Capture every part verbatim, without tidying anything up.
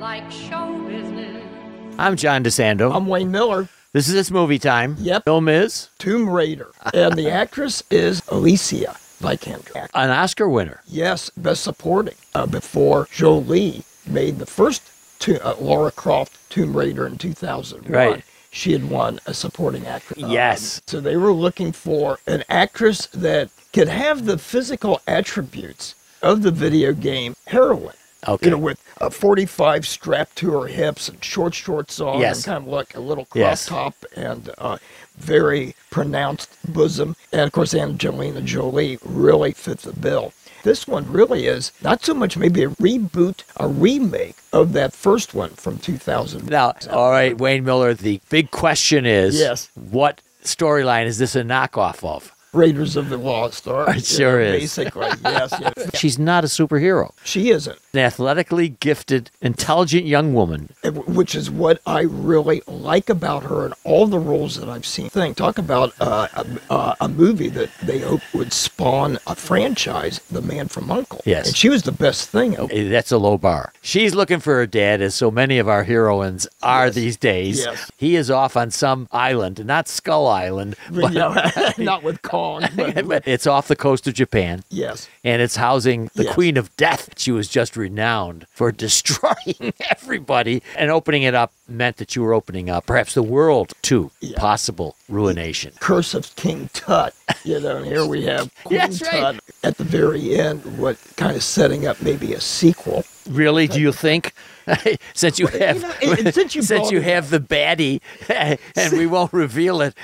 like show business. I'm John DeSando. I'm Wayne Miller. This is It's Movie Time. Yep. Film is Tomb Raider. And the actress is Alicia Vikander. an Oscar winner. Yes, Best Supporting. Uh, before Jolie made the first to, uh, Lara Croft Tomb Raider in two thousand one. Right. She had won a supporting actress. Yes. Um, so they were looking for an actress that could have the physical attributes of the video game heroine. Okay. You know, with a forty-five strapped to her hips and short shorts on, Yes. and kind of like a little crop Yes. top and uh, very pronounced bosom. And of course, Angelina Jolie really fit the bill. This one really is not so much maybe a reboot, a remake of that first one from two thousand. Now, all right, Wayne Miller, the big question is, Yes. what storyline is this a knockoff of? Raiders of the Lost Ark. It sure you know, is. Basically, yes, yes. She's not a superhero. She isn't. An athletically gifted, intelligent young woman. Which is what I really like about her in all the roles that I've seen. Thing talk about uh, a, uh, a movie that they hope would spawn a franchise, The Man from U N C L E. Yes. And she was the best thing. Eh, That's a low bar. She's looking for her dad, as so many of our heroines are Yes. these days. Yes. He is off on some island, not Skull Island, but, You know, not with Kong, but, but it's off the coast of Japan. yes. And it's housing the Yes. Queen of Death. She was just renowned for destroying everybody. And opening it up meant that you were opening up perhaps the world to Yeah. possible ruination. Curse of King Tut. You know, and here we have Queen That's right. Tut at the very end, what kind of setting up maybe a sequel. Really, do you think? since you have, know, and- and since you since brought you it have the baddie, and we won't reveal it.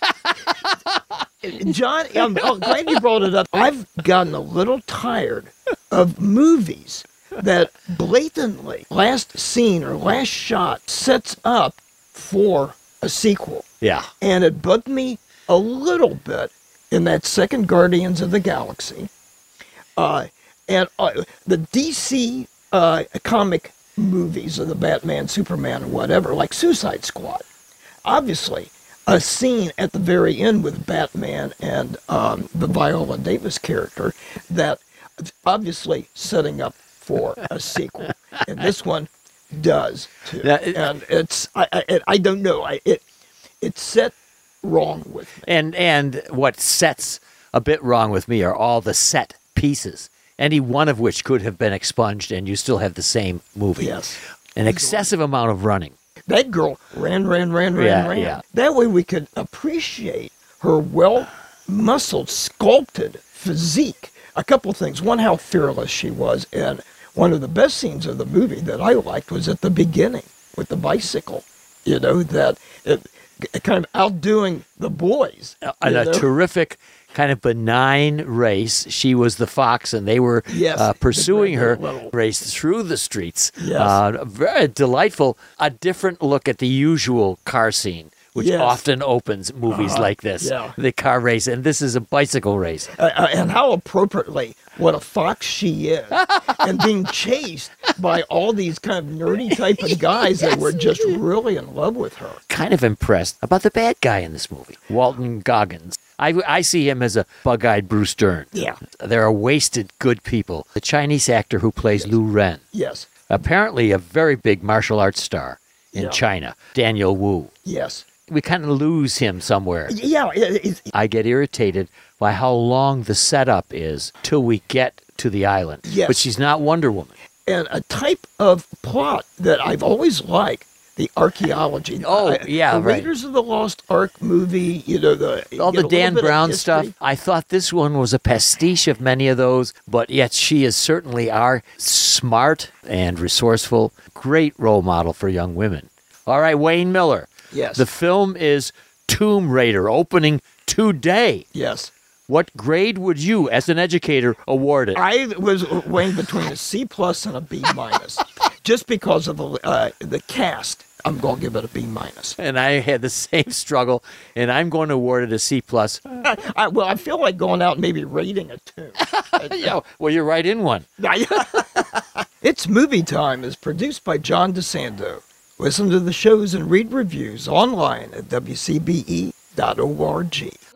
John, I'm oh, glad you brought it up. I've gotten a little tired of movies that blatantly, last scene or last shot, sets up for a sequel. Yeah. And it bugged me a little bit in that second Guardians of the Galaxy. Uh, and uh, the D C uh, comic movies of the Batman, Superman, or whatever, like Suicide Squad. Obviously, a scene at the very end with Batman and um, the Viola Davis character that obviously setting up for a sequel. And this one does too. That- and it's I I, I don't know. I, it it's set wrong with me. And and what sets a bit wrong with me are all the set pieces, any one of which could have been expunged, and you still have the same movie. Yes. An excessive amount of running. That girl ran, ran, ran, ran, Yeah, ran. yeah. That way we could appreciate her well-muscled, sculpted physique. A couple things. One, how fearless she was. And one of the best scenes of the movie that I liked was at the beginning with the bicycle. You know, that it, it kind of outdoing the boys. And you a know? terrific kind of benign race. She was the fox, and they were Yes, uh, the pursuing her great little- race through the streets. Yes. Uh, very delightful. A different look at the usual car scene, which Yes. often opens movies Uh-huh, like this. yeah. The car race, and this is a bicycle race. Uh, uh, and how appropriately what a fox she is, and being chased by all these kind of nerdy type of guys that were just really in love with her. Kind of impressed about the bad guy in this movie, Walton Goggins. I, I see him as a bug-eyed Bruce Dern. Yeah. There are wasted good people. The Chinese actor who plays Lu Ren, Yes, apparently a very big martial arts star in Yeah. China, Daniel Wu. yes, We kind of lose him somewhere. yeah. It, it, I get irritated by how long the setup is till we get to the island. Yes. But she's not Wonder Woman. and a type of plot that I've always liked. The archaeology. Oh, I- yeah, the right. Raiders of the Lost Ark movie. You know the All you the get a little Dan bit of Brown history. stuff, I thought this one was a pastiche of many of those, but yet she is certainly our smart and resourceful, great role model for young women. All right, Wayne Miller. Yes. The film is Tomb Raider, opening today. Yes. What grade would you, as an educator, award it? I was weighing between a C plus and a B minus, just because of the uh, the cast. I'm going to give it a B minus. And I had the same struggle, and I'm going to award it a C plus. I, I, well, I feel like going out and maybe rating a two. Yeah, well, you're right in one. It's Movie Time is produced by John DeSando. Listen to the shows and read reviews online at W C B E dot org.